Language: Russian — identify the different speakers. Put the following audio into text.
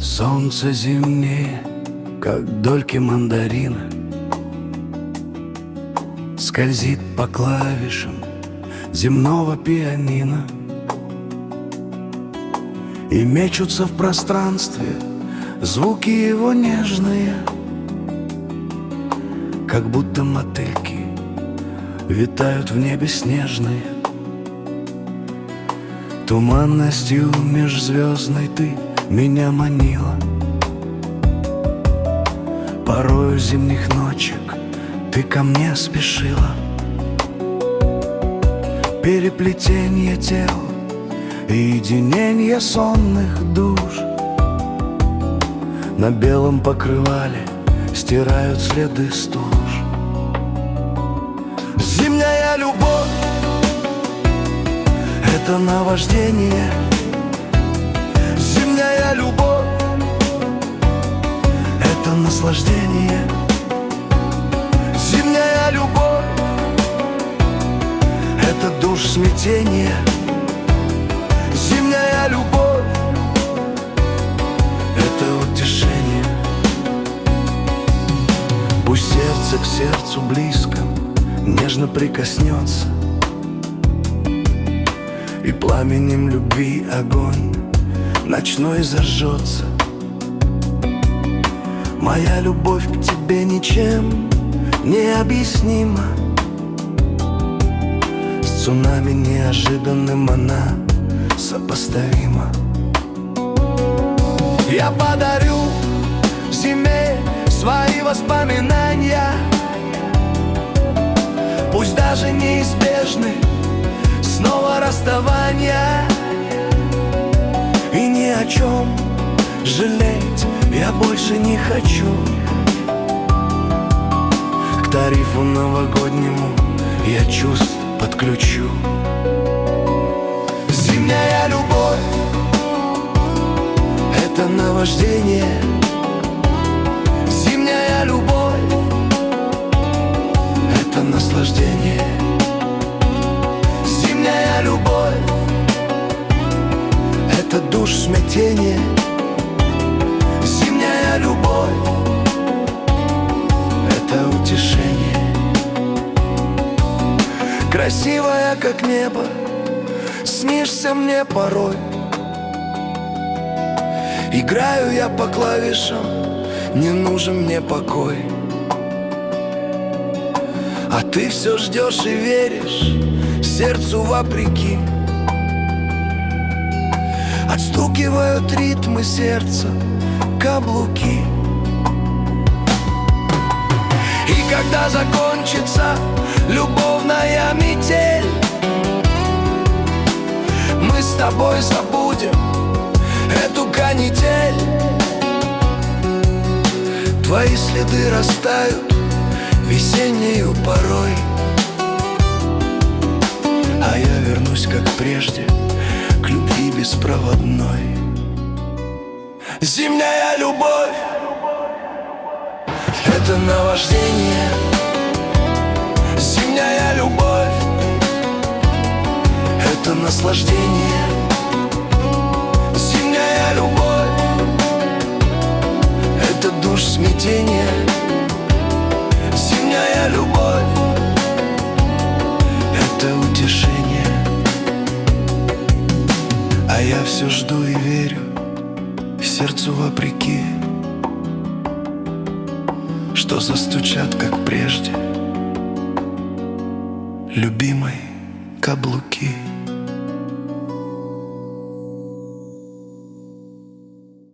Speaker 1: Солнце зимнее, как дольки мандарина, скользит по клавишам земного пианино, и мечутся в пространстве звуки его нежные, как будто мотыльки витают в небе снежные. Туманностью межзвездной ты меня манила, порою зимних ночек ты ко мне спешила. Переплетение тел и единение сонных душ на белом покрывале стирают следы стуж. Зимняя любовь — это наваждение. Зимняя любовь — это наслаждение. Зимняя любовь — это душ смятения. Зимняя любовь — это утешение. Пусть сердце к сердцу близко нежно прикоснется, и пламенем любви огонь ночной зажжется. Моя любовь к тебе ничем не объяснима, с цунами неожиданным она сопоставима. Я подарю зиме свои воспоминания, пусть даже неизбежны снова расставания. И ни о чем жалеть я больше не хочу. К тарифу новогоднему я чувств подключу. Зимняя любовь — это наваждение. Зимняя любовь — это наслаждение. Зимняя любовь — это душ смятения. Зимняя любовь — это утешение. Красивая, как небо, снишься мне порой. Играю я по клавишам, не нужен мне покой. А ты все ждешь и веришь сердцу вопреки. Отстукивают ритмы сердца каблуки. И когда закончится любовная метель, мы с тобой забудем эту канитель. Твои следы растают весеннею порой, а я вернусь, как прежде, к любви беспроводной. Зимняя любовь — это наваждение. Зимняя любовь — это наслаждение. Зимняя любовь — это душ смятения. Зимняя любовь — это утешение. А я все жду и верю сердцу вопреки, что застучат, как прежде, любимой каблуки.